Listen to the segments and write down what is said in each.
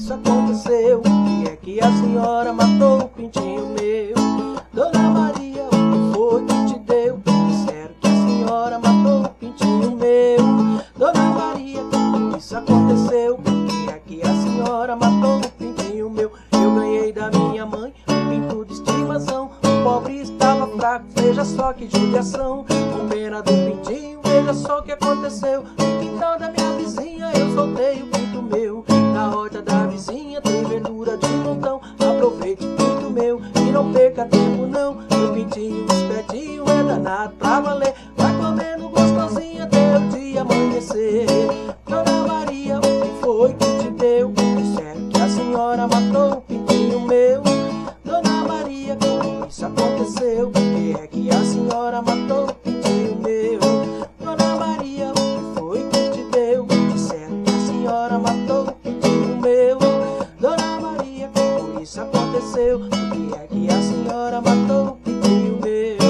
isso aconteceu? Por que é que a senhora matou o pintinho meu? Dona Maria, o que foi que te deu? Disseram que a senhora matou o pintinho meu. Dona Maria, como isso aconteceu? Por que é que a senhora matou o pintinho meu? Eu ganhei da minha mãe um pinto de estimação. O pobre estava fraco, veja só que judiação. Com pena do pintinho, veja só o que aconteceu. No quintal da minha vizinha eu soltei o pinto meu. Na horta da vizinha tem verdura de montão. Aproveite o pinto meu e não perca tempo não. Meu pintinho espertinho é danado pra valer. Vai comendo gostosinho até o dia amanhecer. Dona Maria, o que foi que te deu? Disseram que a senhora matou o pintinho meu. Dona Maria, como isso aconteceu? Por que é que a senhora matou o pintinho meu? Dona Maria, o que foi que te deu? Disseram que a senhora matou o pintinho meu. Dona Maria, como isso aconteceu? Por que é que a senhora matou o pintinho meu?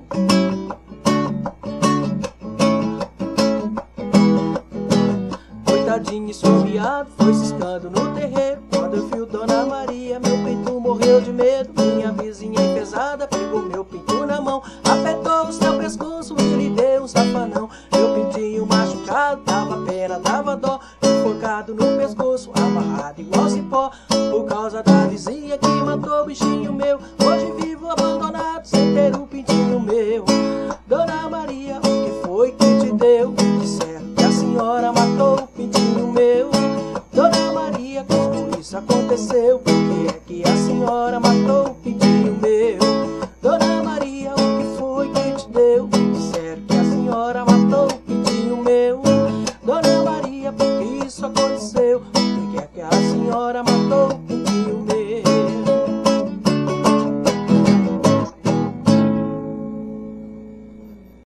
Coitadinho esfomeado, foi ciscando no terreiro. Quando eu vi Dona Maria, meu pinto morreu de medo. Minha vizinha pesada pegou meu pinto na mão, apertou o seu pescoço e lhe deu um safanão. Meu pintinho machucado, dava pena, dava dó, enforcado no pescoço, amarrado igual cipó. Por causa da vizinha que matou o bichinho meu, hoje vivo abandonado sem ter o pintinho meu. Dona Maria, o que foi que te deu? Disseram que a senhora matou o pintinho meu. Dona Maria, como isso aconteceu? Por que é que a senhora matou o pintinho